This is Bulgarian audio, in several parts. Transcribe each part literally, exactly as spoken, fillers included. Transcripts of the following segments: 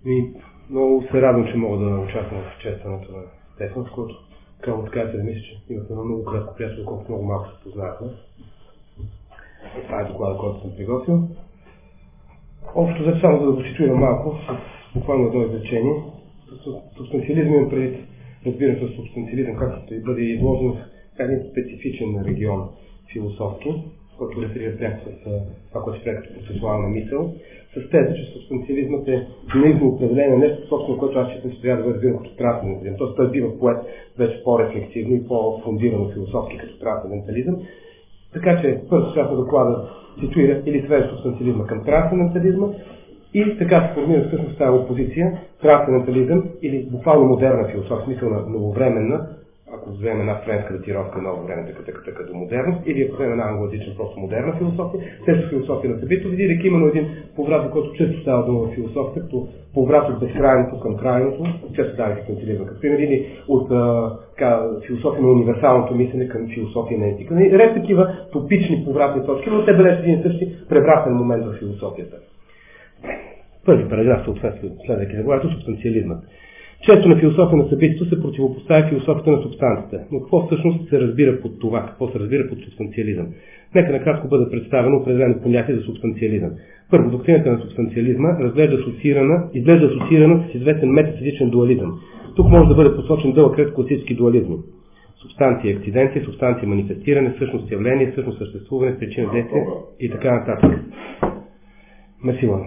И много се радвам, че мога да участвам в честването на Стефан, с който крайно така се да мисля, че имате едно много кратко приятел, колкото много малко се познахме. Това е доклада, който съм приготвил. Общо за само да го ситуирам малко, с буквално едно изречение. Субстанциализъм имам предвид разбирането за субстанциализъм, както да бъде изложен в един специфичен регион философски, който реферира пряко с това, което се прави като процесуална мисъл, с теза, че субстанциализмът е наивно определение на нещо, собствено, което аз считам, че трябва да бъде разбиран като трансцендентализъм. Тоест той бива поет вече по-рефлективно и по-фундирано философски като трансцендентализъм. Така че първо част на доклада ситуира или свежда субстанциализма към трансцендентализма и така се формира всъщност тази опозиция, трансцендентализъм или буквално модерна философия, смисъл на нововременна, ако вземем една френска датировка ново време, така, така, така до модерност, или ако вземем една англоязична просто модерна философия, също философия на събитието, видирайки именно един поврат, за който често става дума в философията, като поврат от безкрайното към крайното, често става субстанциализъм, като пример, или от а, така, философия на универсалното мислене към философия на етика. Ред такива топични повратни точки, но те бележат един и същи превратен момент в философията. Първи параграф съответства следвайки заглавието субстанциализмът. Често на философия на събитието се противопоставя философията на субстанцията. Но какво всъщност се разбира под това? Какво се разбира под субстанциализъм? Нека накратко бъде представено определено понятие за субстанциализъм. Първо, доктрината на субстанциализма разглежда асоциирана, изглежда асоциирана с известен метафизичен дуализъм. Тук може да бъде посочен дълъг ред класически дуализми. Субстанция акциденция, субстанция манифестиране, същност явление, същност съществуване, причина действие и така нататък. Мерсила.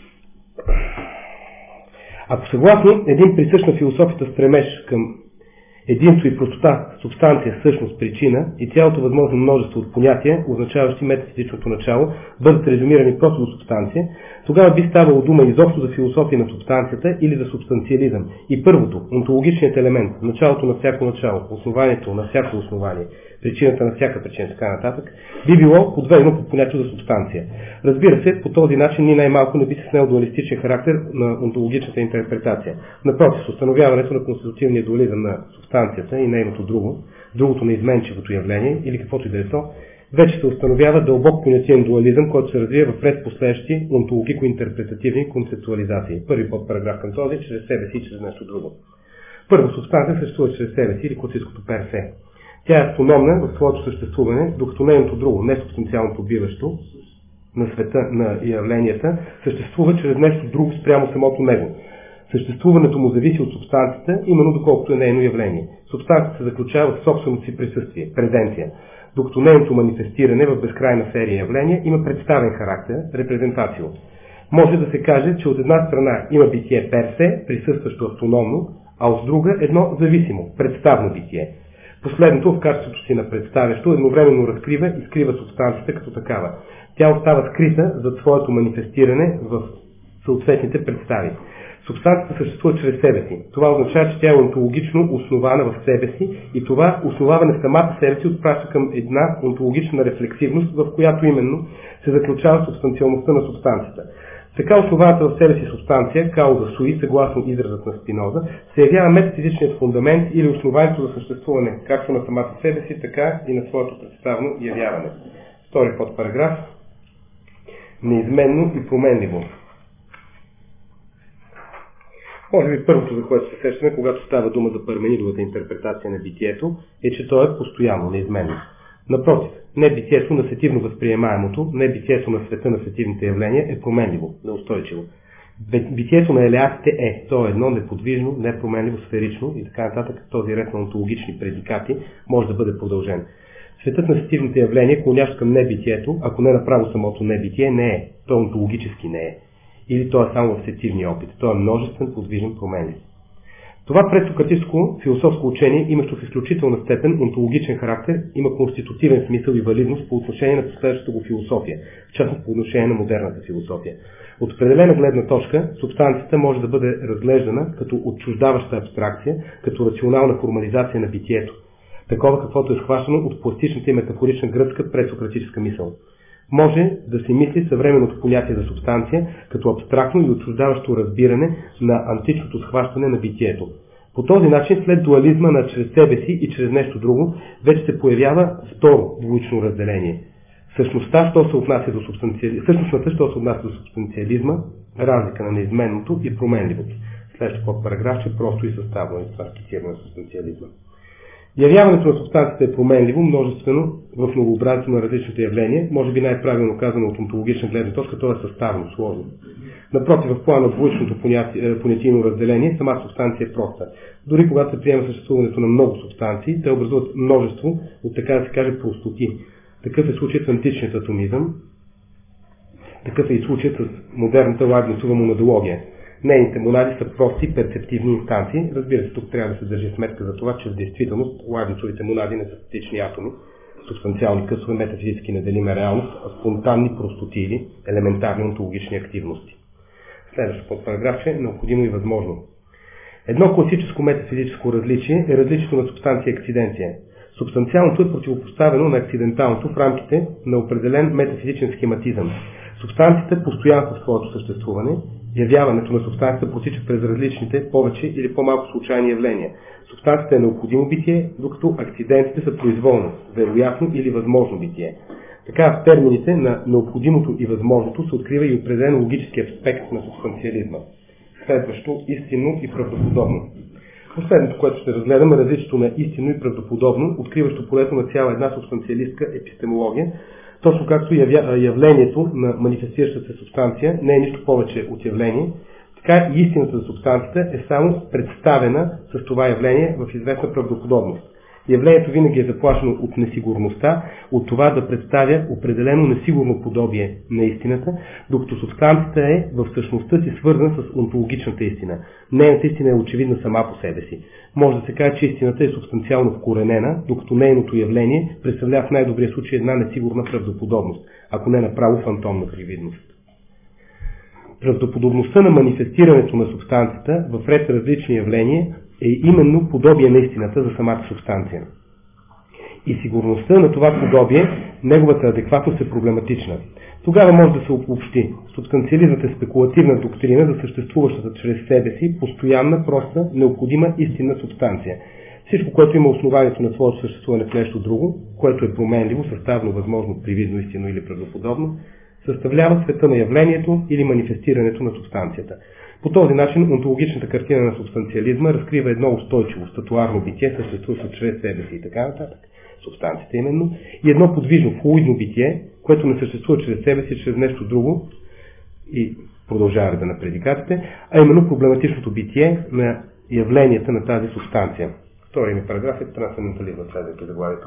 Ако съгласно един присъщ на философията стремеж към единство и простота, субстанция, същност, причина и цялото възможно множество от понятия, означаващи метафизичното начало, бъдат резюмирани просто до субстанция, тогава би ставало дума изобщо за философия на субстанцията или за субстанциализъм. И първото, онтологичният елемент, началото на всяко начало, основанието на всяко основание, причината на всяка причина, така нататък, би било подведено под понятието за субстанция. Разбира се, по този начин ни най-малко не би се снел дуалистичен характер на онтологичната интерпретация. Напротив, с установяването на конститутивния дуализъм на субстанцията и нейното друго, другото на изменчивото явление или каквото и да е то, вече се установява дълбок понятиен дуализъм, който се развива в ред последващи онтологико-интерпретативни концептуализации. Първи подпараграф към този, чрез себе си и чрез нещо друго. Първо, субстанция съществува чрез себе си или класическото персе. Тя е автономна в своето съществуване, докато нейното друго, не субстанциалното биващо на света, на явленията, съществува чрез нещо друго спрямо самото него. Съществуването му зависи от субстанцията, именно доколкото е нейно явление. Субстанцията се заключава в собственото си присъствие, презенция, докато нейното манифестиране в безкрайна серия явления има представен характер, репрезентацио. Може да се каже, че от една страна има битие персе, присъстващо автономно, а от друга едно зависимо, представно битие. Последното в качеството си на представящо едновременно разкрива и скрива субстанцията като такава. Тя остава скрита зад своето манифестиране в съответните представи. Субстанцията съществува чрез себе си. Това означава, че тя е онтологично основана в себе си и това основаване в самата себе си отпраща към една онтологична рефлексивност, в която именно се заключава субстанциалността на субстанцията. Така основаната в себе си субстанция, кауза суи, съгласно изразът на Спиноза, се явява метафизичният фундамент или основанието за съществуване, както на самата себе си, така и на своето представно явяване. Втори подпараграф. Неизменно и променливо. Може би първото, за което се сещаме, когато става дума за Парменидовата интерпретация на битието, е, че то е постоянно, неизменно. Напротив, не битието на сетивно възприемаемото, не битието на света на сетивните явления е променливо, неустойчиво. Битието на елеатите е, то е едно неподвижно, непроменливо, сферично и така нататък. Този ред на онтологични предикати може да бъде продължен. Светът на сетивните явления, клонящ към небитието, ако не направо самото небитие, не е. То онтологически не е. Или то е само в сетивния опит. То е множествен, подвижен, променлив. Това предсократическо философско учение, имащо в изключителна степен онтологичен характер, има конститутивен смисъл и валидност по отношение на последващата го философия, в частност по отношение на модерната философия. От определена гледна точка, субстанцията може да бъде разглеждана като отчуждаваща абстракция, като рационална формализация на битието, такова каквото е схващано от пластичната и метафорична гръцка предсократическа мисъл. Може да се мисли съвременното понятие за субстанция като абстрактно и отчуждаващо разбиране на античното схващане на битието. По този начин, след дуализма на чрез себе си и чрез нещо друго, вече се появява второ двоично разделение. Същността, що се отнася до субстанциализма, същностната, що се отнася до субстанциализма, разлика на неизменното и променливото. Следващия подпараграф е просто и съставно и това скициране на субстанциализма. Явяването на субстанцията е променливо, множествено в многообразието на различните явления, може би най-правилно казано от онтологична гледна точка, то е съставно, сложно. Напротив, в плана на двоичното понятийно разделение, самата субстанция е проста. Дори когато се приема съществуването на много субстанции, те образуват множество от, така да се каже, простоти. Такъв е случаят с античният атомизъм, такъв е и случаят с модерната Лайбницова монадология. Нейните монади са прости перцептивни инстанции. Разбира се, тук трябва да се държи сметка за това, че в действителност Лайбницовите монади не са статични атоми, субстанциални късове, метафизически неделима реалност, а спонтанни простоти или елементарни онтологични активности. Следващото подпараграф е необходимо и възможно. Едно класическо метафизическо различие е различието на субстанция и акциденция. Субстанциалното е противопоставено на акциденталното в рамките на определен метафизичен схематизъм. Субстанцията е постоянства в своето съществуване. Явяването на субстанцията протича през различните, повече или по-малко случайни явления. Субстанцията е необходимо битие, докато акцидентите са произволно, вероятно или възможно битие. Така в термините на необходимото и възможното се открива и определен логически аспект на субстанциализма. Следващо, истинно и правдоподобно. Последното, което ще разгледаме, е различието на истинно и правдоподобно, откриващо полето на цяла една субстанциалистка епистемология, точно както явлението на манифестиращата се субстанция не е нищо повече от явление, така и истината за субстанцията е само представена с това явление в известна правдоподобност. Явлението винаги е заплашено от несигурността, от това да представя определено несигурно подобие на истината, докато субстанцията е в същността си свързана с онтологичната истина. Нейната истина е очевидна сама по себе си. Може да се каже, че истината е субстанциално вкоренена, докато нейното явление представлява в най-добрия случай една несигурна правдоподобност, ако не направо фантомна привидност. Правдоподобността на манифестирането на субстанцията в ред различни явления е именно подобие на истината за самата субстанция. И сигурността на това подобие, неговата адекватност е проблематична. Тогава може да се обобщи. Субстанциализмът е спекулативна доктрина за съществуващата чрез себе си постоянна, проста, необходима истинна субстанция. Всичко, което има основанието на своето съществуване в нещо друго, което е променливо, съставно, възможно, привидно, истинно или правдоподобно, съставлява света на явлението или манифестирането на субстанцията. По този начин онтологичната картина на субстанциализма разкрива едно устойчиво, статуарно битие, съществуващо чрез себе си и така нататък, субстанцията именно, и едно подвижно, флуидно битие, което не съществува чрез себе си, чрез нещо друго, и продължава да на предикатите, а именно проблематичното битие на явленията на тази субстанция. Вторият ми параграф е трансцендентализъм, следвайки заглавието.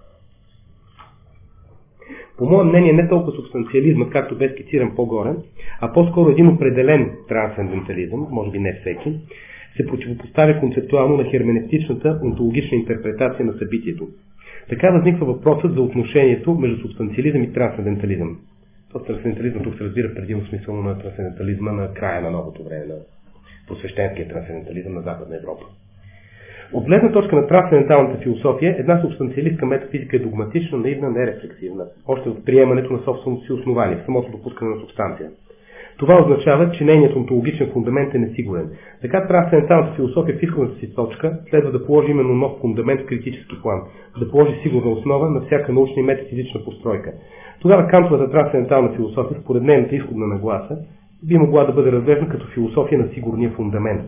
По мое мнение, не толкова субстанциализма, както бе скициран по-горе, а по-скоро един определен трансцендентализъм, може би не всеки, се противопоставя концептуално на херменевтичната онтологична интерпретация на събитието. Така възниква въпросът за отношението между субстанциализъм и трансцендентализъм. Този трансцендентализъм тук се разбира предимно смисъл на трансцендентализма на края на новото време, на просвещенския трансцендентализъм на Западна Европа. От гледна точка на трансценденталната философия, една субстанциалистка метафизика е догматична, наивна, нерефлексивна, още от приемането на собственото си основание, в самото допускане на субстанция. Това означава, че нейният онтологичен фундамент е несигурен. Така трансценденталната философия в изходната си точка следва да положи именно нов фундамент в критически план, да положи сигурна основа на всяка научна и метафизична постройка. Тогава кантовата трансцендентална философия, според нейната изходна нагласа, би могла да бъде разглеждана като философия на сигурния фундамент.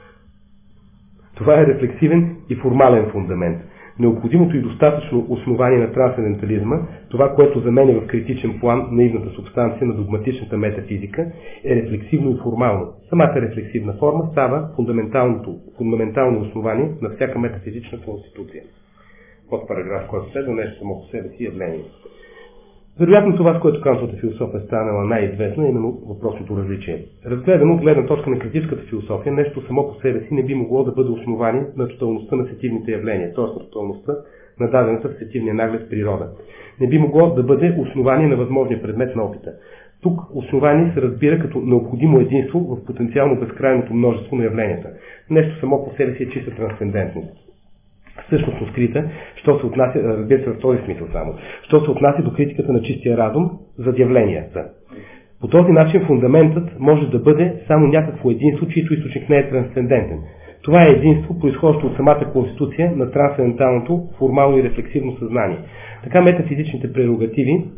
Това е рефлексивен и формален фундамент. Необходимото и достатъчно основание на трансцендентализма, това, което заменя в критичен план наивната субстанция на догматичната метафизика, е рефлексивно и формално. Самата рефлексивна форма става фундаменталното, фундаментално основание на всяка метафизична конституция. Под параграф, който следва, нещо само по себе си явление. Вероятно това, с което кантовата философия е станала най-известна, е именно въпросното различие. Разгледано от гледна точка на критическата философия, нещо само по себе си не би могло да бъде основание на тоталността на сетивните явления, т.е. на тоталността на дадената в сетивния наглед природа. Не би могло да бъде основание на възможния предмет на опита. Тук основание се разбира като необходимо единство в потенциално безкрайното множество на явленията. Нещо само по себе си е чиста трансцендентност. Същност скрита, що се отнася, разбира се в този смисъл само, що се отнася до критиката на чистия разум за явленията. По този начин фундаментът може да бъде само някакво единство, чието източник не е трансцендентен. Това е единство, произхождащо от самата конституция на трансценденталното формално и рефлексивно съзнание. Така метафизичните прерогативи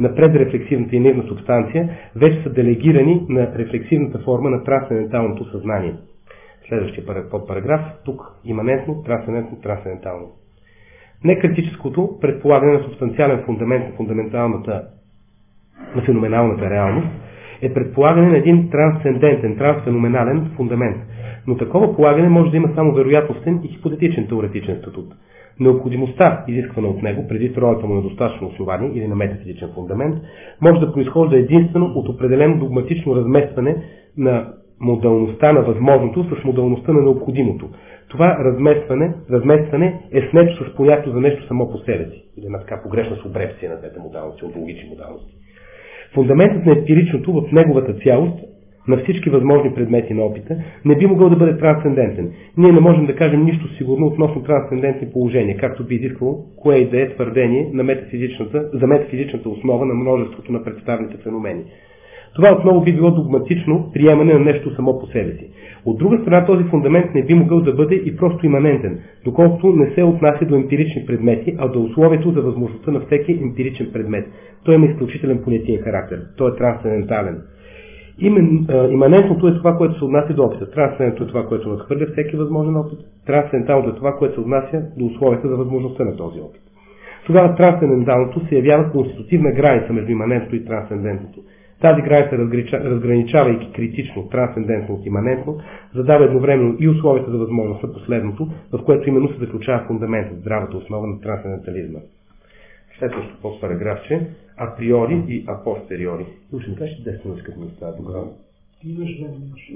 на предрефлексивната и наивна субстанция, вече са делегирани на рефлексивната форма на трансценденталното съзнание. Следващия подпараграф, тук иманентно, трансцендентно, трансцендентално. Некритическото предполагане на субстанциален фундамент на фундаменталната, на феноменалната реалност е предполагане на един трансцендентен, трансфеноменален фундамент. Но такова полагане може да има само вероятностен и хипотетичен теоретичен статут. Необходимостта, изисквана от него, преди ролята му на достатъчно основание или на метафизичен фундамент, може да произхожда единствено от определено догматично разместване на модалността на възможното с модалността на необходимото. Това разместване, разместване е снето с понятието за нещо само по себе си. Или една така погрешна субрепция на двете модалности, онтологични модалности. Фундаментът на емпиричното в неговата цялост на всички възможни предмети на опита не би могъл да бъде трансцендентен. Ние не можем да кажем нищо сигурно относно трансцендентни положения, както би изисквало кое и да е твърдение на метафизичната, за метафизичната основа на множеството на представените феномени. Това отново би било догматично приемане на нещо само по себе си. От друга страна, този фундамент не би могъл да бъде и просто иманентен, доколкото не се отнася до емпирични предмети, а до условието за възможността на всеки емпиричен предмет. Той има изключителен понятиен характер. Той е трансцендентален. Имен, а, иманентното е това, което се отнася до опита. Трансцендентното е това, което надхвърля всеки възможен опит. Трансценденталното е това, което се отнася до условията за възможността на този опит. Тогава трансценденталното се явява конститутивна граница между иманентното и трансцендентното. Тази граница, разграничавайки критично трансцендентно от иманентно, задава едновременно и условията за възможност на последното, в което именно се заключава фундаментът, здравата основа на трансцендентализма. Следващото подпараграфче априори и апостериори. Слушай, кажеш ли десет минути, като ми става тогава? Имаш време, имаш.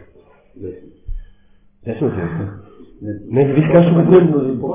десет минути? Не, не ви кажа, да говорим.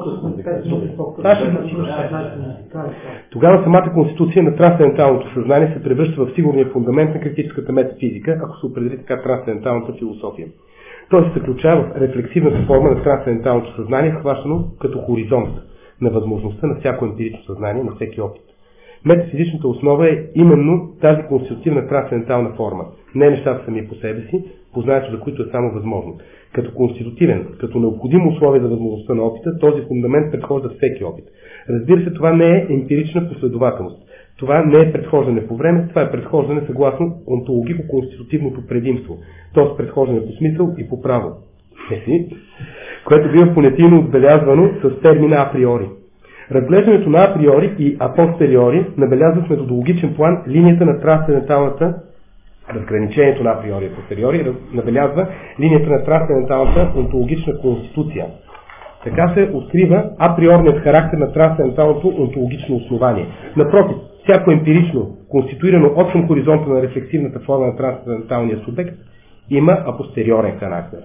Тогава самата конституция на трансценденталното съзнание се превръща в сигурния фундамент на критическата метафизика, ако се определи така трансценденталната философия. Той се заключава в рефлексивната форма на трансценденталното съзнание, хващано като хоризонт на възможността на всяко емпирично съзнание, на всеки опит. Метафизичната основа е именно тази конститутивна трансцендентална форма. Не нещата сами по себе си, познанието за които е само възможно. Като конститутивен, като необходимо условие за възможността на опита, този фундамент предхожда всеки опит. Разбира се, това не е емпирична последователност. Това не е предхождане по време, това е предхождане съгласно онтологико-конститутивното предимство, т.е. предхождане по смисъл и по право, което бива понятийно отбелязвано с термина априори. Разглеждането на априори и апостериори набелязва в методологичен план линията на трансценденталната, разграничението на априори и апостериори набелязва линията на трансценденталната онтологична конституция. Така се открива априорният характер на трансценденталното онтологично основание. Напротив, всяко емпирично, конституирано от към хоризонта на рефлексивната форма на трансценденталния субект, има апостериорен характер.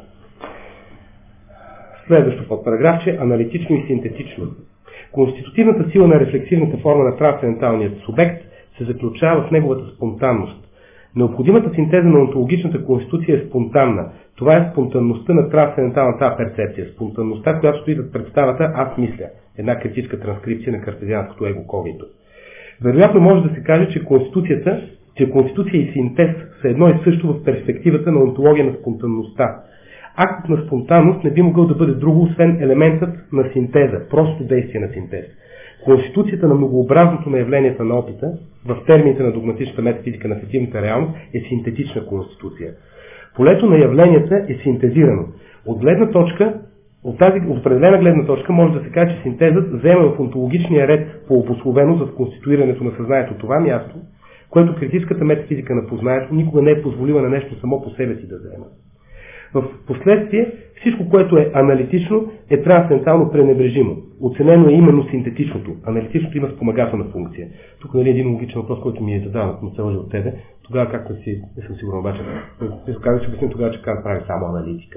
Следващо подпараграфче – аналитично и синтетично. Конститутивната сила на рефлексивната форма на трансценденталният субект се заключава в неговата спонтанност. Необходимата синтеза на онтологичната конституция е спонтанна. Това е спонтанността на трансценденталната перцепция, спонтанността, която стои зад представата аз мисля, една критическа транскрипция на картезианското его-когито. Вероятно може да се каже, че конституцията, че конституция и синтез са едно и също в перспективата на онтология на спонтанността. Актът на спонтанност не би могъл да бъде друго, освен елементът на синтеза, просто действие на синтез. Конституцията на многообразното на явленията на опита, в термините на догматичната метафизика на ефективната реалност, е синтетична конституция. Полето на явленията е синтезирано. От гледна точка, от тази определена гледна точка може да се каже, че синтезът взема в онтологичния ред по обусловеност в конституирането на съзнанието това място, което критическата метафизика на познанието никога не е позволила на нещо само по себе си да взема. В последствие всичко, което е аналитично, е трансцендентално пренебрежимо. Оценено е именно синтетичното. Аналитичното има спомагателна функция. Тук нали един логичен въпрос, който ми е задаван, ако не се лъжа от тебе. Тогава, както си, не съм сигурен обаче, не се казва, че обясним тогава, че Кант прави само аналитика.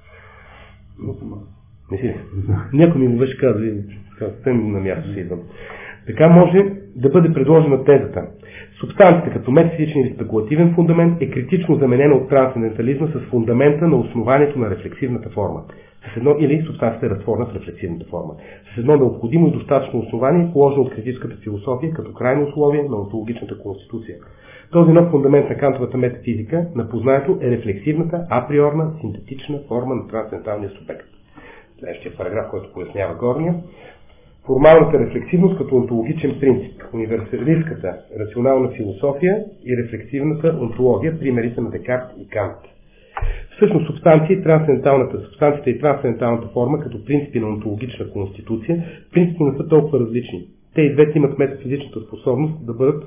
Не си ли? Някой ми беше казва, съвсем на място си идвам. Така може да бъде предложена тезата. Субстанцията като метафизичен или спекулативен фундамент е критично заменена от трансцендентализма с фундамента на основанието на рефлексивната форма. С едно или субстанцията е разтворена в рефлексивната форма. С едно необходимо и достатъчно основание, положено от критическата философия като крайно условие на онтологичната конституция. Този нов фундамент на кантовата метафизика на познанието е рефлексивната, априорна, синтетична форма на трансценденталния субект. Следващия параграф, който пояснява горния. формалната рефлексивност като онтологичен принцип, универсалистката рационална философия и рефлексивната онтология, примерите на Декарт и Кант. Всъщност субстанция и трансценденталната субстанцията и трансценденталната форма като принципи на онтологична конституция, принципи не са толкова различни. Те и двете имат метафизичната способност да бъдат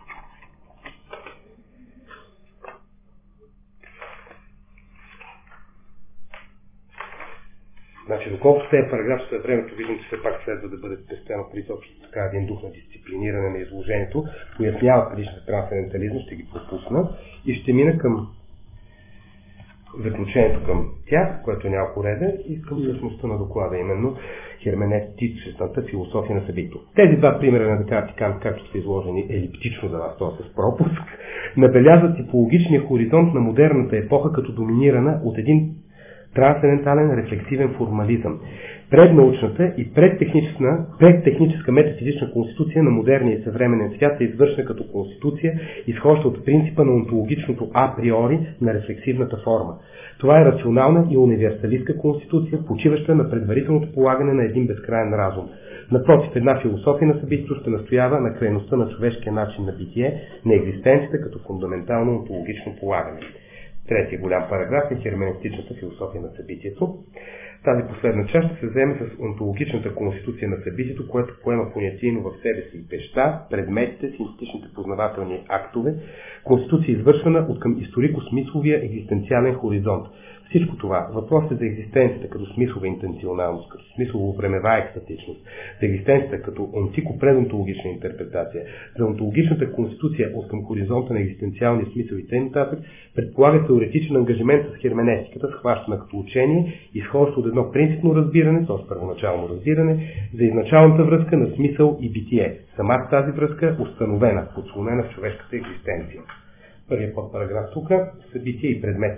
Значи, доколкото тези параграфи след времето, виждам, че все пак следва да бъде спестено при така един дух на дисциплиниране на изложението, пояснява предишния трансцендентализъм, ще ги пропусна и ще мина към заключението към тях, което е няколко реда, и към същността на доклада, именно херменевтичната философия на събитието. Тези два примера на Декарт и Кант, както са изложени елиптично за вас, т.е. с пропуск, набелязват типологичния хоризонт на модерната епоха като доминирана от един трансцендентален рефлексивен формализъм. Преднаучната и предтехническа, предтехническа метафизична конституция на модерния и съвременен свят е извършена като конституция, изхожда от принципа на онтологичното априори на рефлексивната форма. Това е рационална и универсалистка конституция, почиваща на предварителното полагане на един безкрайен разум. Напротив, една философия на събитието ще настоява на крайността на човешкия начин на битие, на екзистенцията като фундаментално онтологично полагане. Третия голям параграф е херменевтичната философия на събитието. Тази последна част ще се вземе с онтологичната конституция на събитието, което поема понятийно в себе си вещта, предметите, синтетичните познавателни актове, конституция извършвана от към историко-смисловия екзистенциален хоризонт. Всичко това, въпросът за екзистенцията като смислова интенционалност, като смислово-времева екстатичност, за екзистенцията като онтико-предонтологична интерпретация, за онтологичната конституция от към хоризонта на екзистенциалния смисъл и т.н. предполага теоретичен ангажимент с херменевтиката, схващана като учение, изхождащо от едно принципно разбиране, т.е. първоначално разбиране, за изначалната връзка на смисъл и битие. Самата тази връзка установена, подслонена в човешката екзистенция. Първият подпараграф тук – събитие и предмет.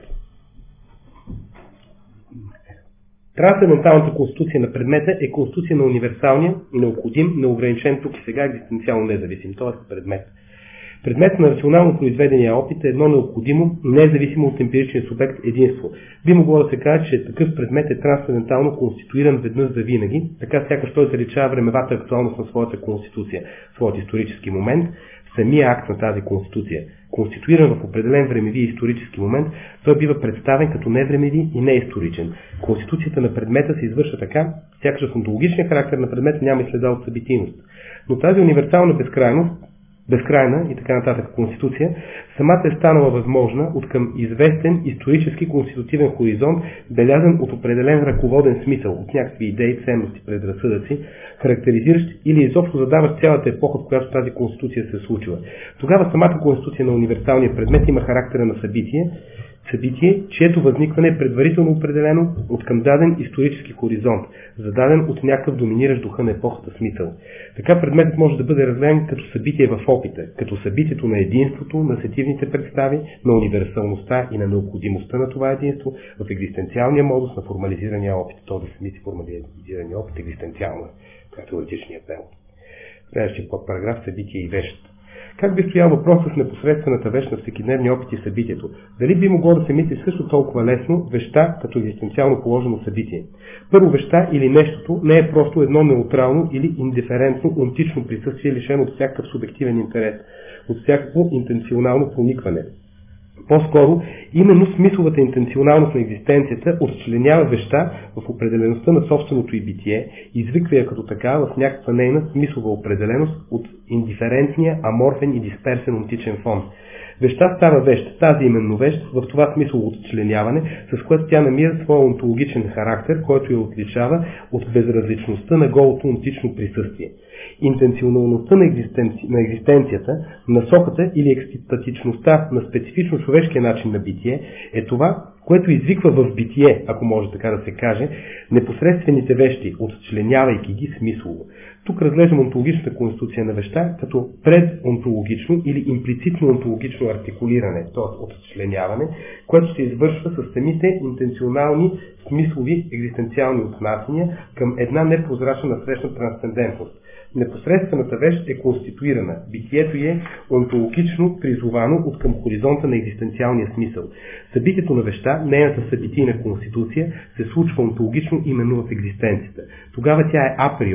Трансценденталната конституция на предмета е конституция на универсалния, необходим, неограничен тук и сега екзистенциално независим, т.е. предмет. Предмет на рационално произведения опит е едно необходимо, независимо от емпиричния субект единство. Би могло да се каже, че такъв предмет е трансцендентално конституиран веднъж за винаги, така сякаш той заличава времевата актуалност на своята конституция, своят исторически момент, самия акт на тази конституция. Конституиран в определен времеви и исторически момент, той бива представен като невремеви и неисторичен. Конституцията на предмета се извършва така, сякаш в онтологичния характер на предмета няма и следа от събитийност. Но тази универсална безкрайност, безкрайна и така нататък конституция, самата е станала възможна от към известен исторически конститутивен хоризонт, белязан от определен ръководен смисъл, от някакви идеи, ценности, предразсъдъци, характеризиращ или изобщо задаващ цялата епоха, в която тази конституция се е случила. Тогава самата конституция на универсалния предмет има характера на събитие, събитие, чието възникване е предварително определено от към даден исторически хоризонт, зададен от някакъв доминиращ духа на епохата смисъл. Така предметът може да бъде разгледан като събитие в опита, като събитието на единството, на сетивните представи, на универсалността и на необходимостта на това единство в екзистенциалния модус на формализирания опит. Този самите формализирания опит екзистенциално, като теоретичния превод. Следващия подпараграф – събитие и вещ. Как би стоял въпрос с непосредствената вещ на всекидневния опит и събитието? Дали би могло да се мисли също толкова лесно вещта като екзистенциално положено събитие? Първо, вещта или нещото не е просто едно неутрално или индиферентно онтично присъствие, лишено от всякакъв субективен интерес, от всякакво интенционално проникване. По-скоро, именно смисловата интенционалност на екзистенцията отчленява вещта в определеността на собственото й битие, извиква я като така в някаква нейна смислова определеност от индиферентния, аморфен и дисперсен онтичен фон. Вещта става вещ, тази именно вещ, в това смислово отчленяване, с което тя намира своя онтологичен характер, който я отличава от безразличността на голото онтично присъствие. Интенционалността на, екзистенци... на екзистенцията, насоката или екстатичността на специфично човешкия начин на битие е това, което извиква в битие, ако може така да се каже, непосредствените вещи, отчленявайки ги смислово. Тук разглеждам онтологичната конституция на вещта като предонтологично или имплицитно онтологично артикулиране, т.е. отчленяване, което се извършва с самите интенционални смислови екзистенциални отнасяния към една непрозрачна насрещна трансцендентност. Непосредствената вещ е конституирана, битието е онтологично призовано от към хоризонта на екзистенциалния смисъл. Събитието на вещта, нейната събитийна конституция, се случва онтологично именно в екзистенцията. Тогава тя е априори,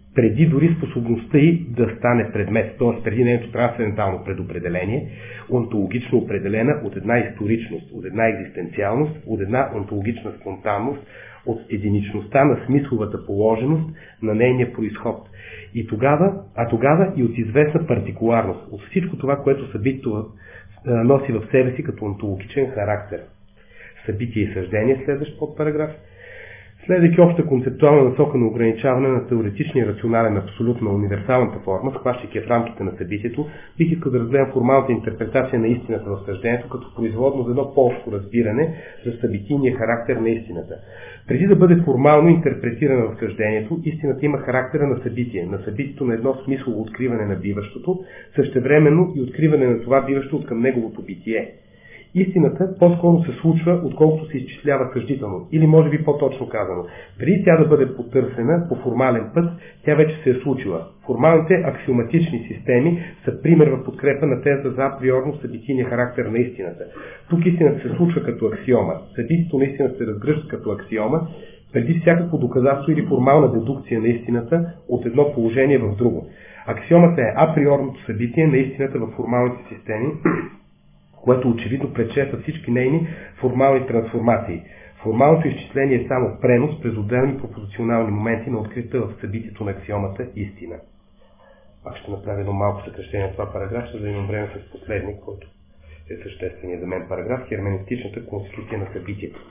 преди дори способността й да стане предмет, т.е. преди нейното трансцендентално предопределение, онтологично определена от една историчност, от една екзистенциалност, от една онтологична спонтанност, от единичността на смисловата положеност на нейния произход. И тогава, а тогава и от известна партикуларност, от всичко това, което събитието носи в себе си като онтологичен характер. Събитие и съждение, следващ подпараграф. Следвайки обща концептуална насока на ограничаване на теоретичния рационален абсолют на универсалната форма, схващайки в рамките на събитието, бих искал да разгледам формалната интерпретация на истината в съждението като производно за едно по-общо разбиране за събитийния характер на истината. Преди да бъде формално интерпретирана в съждението, истината има характера на събитие, на събитието на едно смислово откриване на биващото, същевременно и откриване на това биващо от към неговото битие. Истината по-скоро се случва, отколкото се изчислява съждително, или може би по-точно казано. Преди тя да бъде потърсена по формален път, тя вече се е случила. Формалните аксиоматични системи са пример в подкрепа на теза за априорно събитийния характер на истината. Тук истината се случва като аксиома. Събитието на истината се разгръща като аксиома, преди всякакво доказателство или формална дедукция на истината от едно положение в друго. Аксиомата е априорното събитие на истината в формалните системи, което очевидно предшества всички нейни формални трансформации. Формалното изчисление е само пренос през отделни пропозиционални моменти на открита в събитието на аксиомата истина. Пак ще направя едно малко съкращение на това параграф, ще да имам време с последник, който е същественият за мен параграф, херменевтичната конституция на събитието.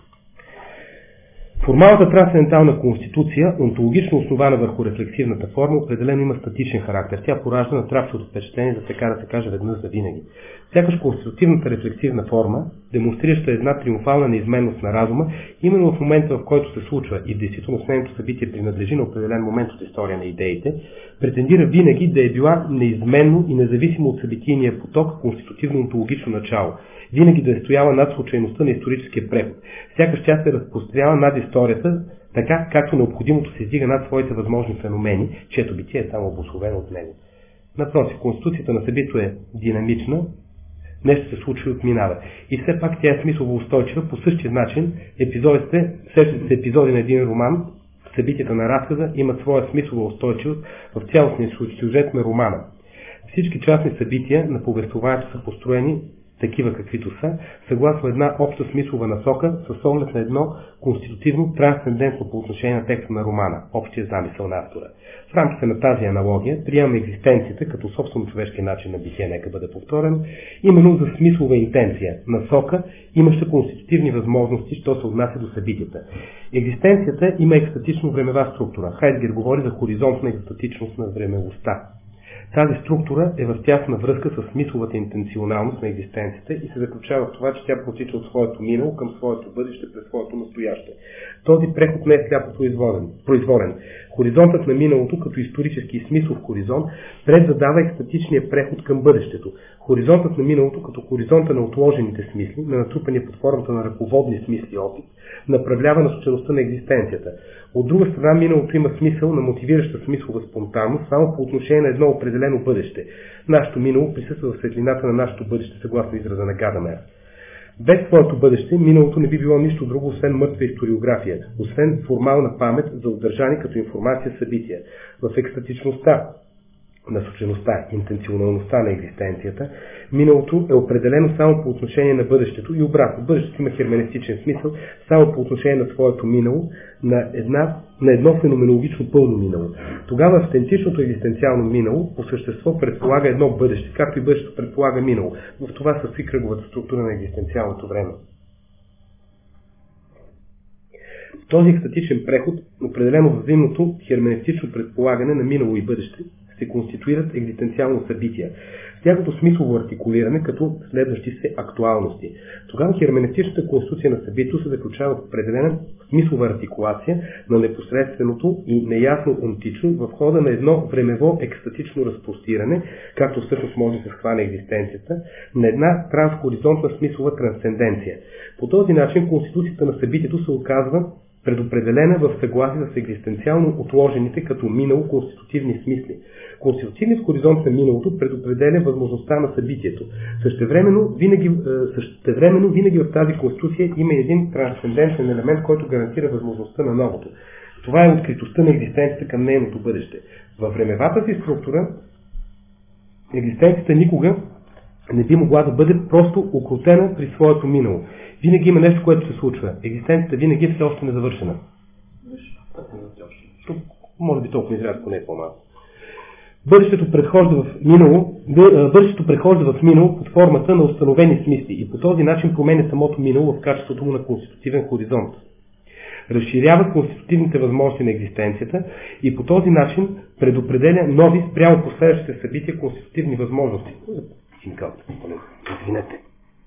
Формалната трансцендентална конституция, онтологично основана върху рефлексивната форма, определено има статичен характер. Тя поражда натрапчивото впечатление, за така да се каже веднъж за винаги. Сякаш конститутивната рефлексивна форма, демонстрираща една триумфална неизменност на разума, именно в момента, в който се случва и в действителност нейното събитие принадлежи на определен момент от история на идеите, претендира винаги да е била неизменно и независимо от събитийния поток конститутивно онтологично начало. Винаги да е стояла над случайността на историческия преход. Сякаш тя се разпрострява над историята, така както необходимото се издига над своите възможни феномени, чието битие е само обусловено от него. Напротив, конституцията на събитието е динамична, нещо се случва и отминава. И все пак тя е смислово устойчива. По същия начин епизодите, сещат се епизоди на един роман, събитията на разказа имат своя смислова устойчивост в цялостния сюжет на романа. Всички частни събития на повествованието са построени такива каквито са, съгласно една обща смислова насока с оглед на едно конститутивно трансцендентно по отношение на текста на романа, общия замисъл на автора. В рамките на тази аналогия приемаме екзистенцията като собствено човешкия начин на битие, нека бъде повторен, именно за смислова интенция, насока, имаща конститутивни възможности, що се отнася до събитията. Екзистенцията има екстатично времева структура. Хайдгер говори за хоризонтна екстатичност на времевостта. Тази структура е в тясна връзка с смисловата интенционалност на екзистенцията и се заключава в това, че тя протича от своето минало към своето бъдеще през своето настояще. Този преход не е сляпо произволен. Хоризонтът на миналото, като исторически и смислов хоризонт, предзадава екстатичния преход към бъдещето. Хоризонтът на миналото, като хоризонта на отложените смисли, на натрупания под формата на ръководни смисли опит, направлява насочеността на екзистенцията. От друга страна, миналото има смисъл на мотивираща смислова спонтанност само по отношение на едно определено бъдеще. Нашето минало присъства в светлината на нашето бъдеще, съгласно израза на Гадамер. Без своето бъдеще, миналото не би било нищо друго, освен мъртва историография, освен формална памет за удържани като информация събития. В екстатичността, насочеността, интенционалността на екзистенцията, миналото е определено само по отношение на бъдещето и обратно. Бъдещето има херменевтичен смисъл само по отношение на своето минало, на, една, на едно феноменологично пълно минало. Тогава автентичното екзистенциално минало по същество предполага едно бъдеще, както и бъдещето предполага минало. В това състои кръговата структура на екзистенциалното време. В този екстатичен преход, определено във взаимното херменевтично предполагане на минало и бъдеще, се конституират екзистенциално събития, в тяхното смислово артикулиране като следващи се актуалности. Тогава херменевтичната конституция на събитието се заключава в определена смислова артикулация на непосредственото и неясно онтично в хода на едно времево екстатично разпростиране, както всъщност може да се схване екзистенцията, на една трансхоризонтна смислова трансценденция. По този начин конституцията на събитието се оказва предопределена в съгласие с екзистенциално отложените като минало конститутивни смисли. Конститутивният хоризонт на миналото предопределя възможността на събитието. Същевременно винаги, същевременно винаги в тази конституция има един трансцендентен елемент, който гарантира възможността на новото. Това е откритостта на екзистенцията към нейното бъдеще. Във времевата си структура екзистенцията никога не би могла да бъде просто окрутена при своето минало. Винаги има нещо, което се случва. Екзистенцията винаги е все още незавършена. Тук може би толкова изряд, поне по-малко. Бъдещето предхожда в минало, бъдещето прехожда в минало под формата на установени смисли и по този начин променя самото минало в качеството му на конститутивен хоризонт. Разширява конститутивните възможности на екзистенцията и по този начин предопределя нови спрямо последващите събития конститутивни възможности. Извинете.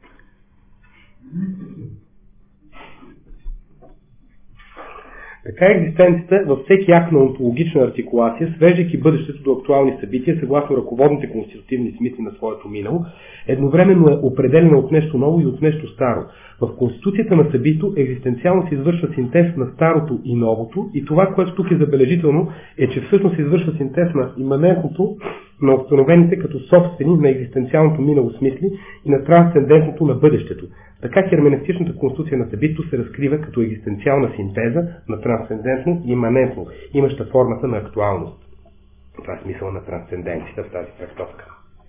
Така екзистенцията във всеки акт на онтологична артикулация, свеждайки бъдещето до актуални събития, съгласно ръководните конститутивни смисли на своето минало, едновременно е определена от нещо ново и от нещо старо. В конституцията на събитието екзистенциално се извършва синтез на старото и новото и това, което тук е забележително, е, че всъщност се извършва синтез на иманентното на установените като собствени на екзистенциалното минало смисли и на трансцендентното на бъдещето. Така херменевтичната конституция на събитието се разкрива като екзистенциална синтеза на трансцендентно и иманентно, имаща формата на актуалност. Това е смисъл на трансценденцията в тази трактовка.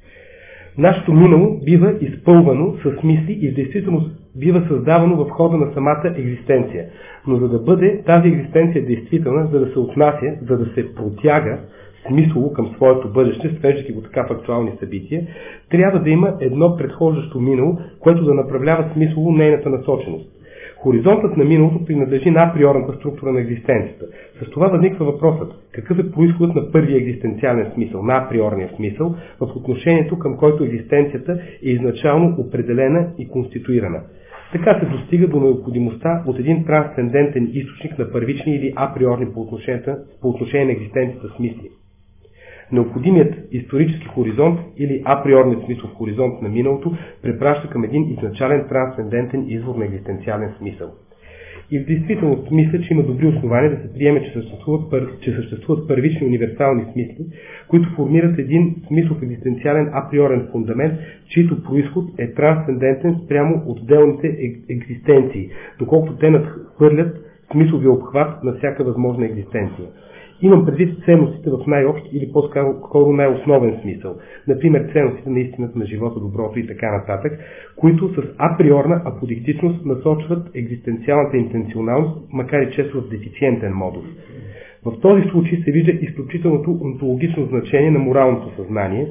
Нашето минало бива изпълвано с мисли и в действителност бива създавано в хода на самата екзистенция. Но за да бъде тази екзистенция действителна, за да се отнася, за да се протяга смислово към своето бъдеще, свеждайки го така в актуални събития, трябва да има едно предхождащо минало, което да направлява смислово нейната насоченост. Хоризонтът на миналото принадлежи на априорната структура на екзистенцията. С това възниква въпросът: какъв е произходът на първия екзистенциален смисъл, на априорния смисъл, в отношението към който екзистенцията е изначално определена и конституирана. Така се достига до необходимостта от един трансцендентен източник на първични или априорни по отношение, по отношение на екзистенцията смисли. Необходимият исторически хоризонт или априорният смисъл в хоризонт на миналото препраща към един изначален трансцендентен извор на екзистенциален смисъл. И в действителност мисля, че има добри основания да се приеме, че съществуват, пър... че съществуват първични универсални смисли, които формират един смислов екзистенциален априорен фундамент, чийто произход е трансцендентен спрямо отделните екзистенции, доколкото те надхвърлят смисловия обхват на всяка възможна екзистенция. Имам предвид ценностите в най-общ или по-скоро най-основен смисъл. Например, ценностите на истината, на живота, доброто и така нататък, които с априорна аподиктичност насочват екзистенциалната интенционалност, макар и често в дефициентен модус. В този случай се вижда изключителното онтологично значение на моралното съзнание,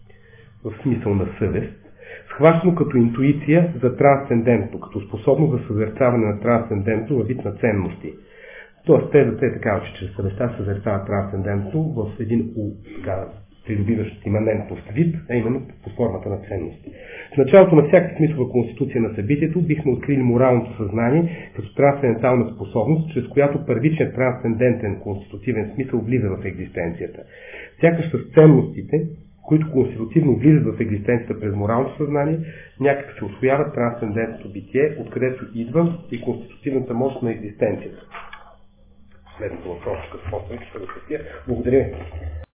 в смисъл на съвест, схващано като интуиция за трансцендентно, като способност за съзерцаване на трансцендентно във вид на ценности. Тоест, тезата е такава, че чрез съвестта се съзерцава трансцендентно в един така, придобиващ иманентност вид, а именно по формата на ценности. В началото на всяка смислова конституция на събитието бихме открили моралното съзнание като трансцендентална способност, чрез която първичният трансцендентен конститутивен смисъл влиза в екзистенцията. Сякаш с ценностите, които конститутивно влизат в екзистенцията през моралното съзнание, някак се усвоява трансцендентното битие, откъдето идва и конститутивната мощ на екзистенцията. Следното въпрос, какво съм, ще да се Благодаря.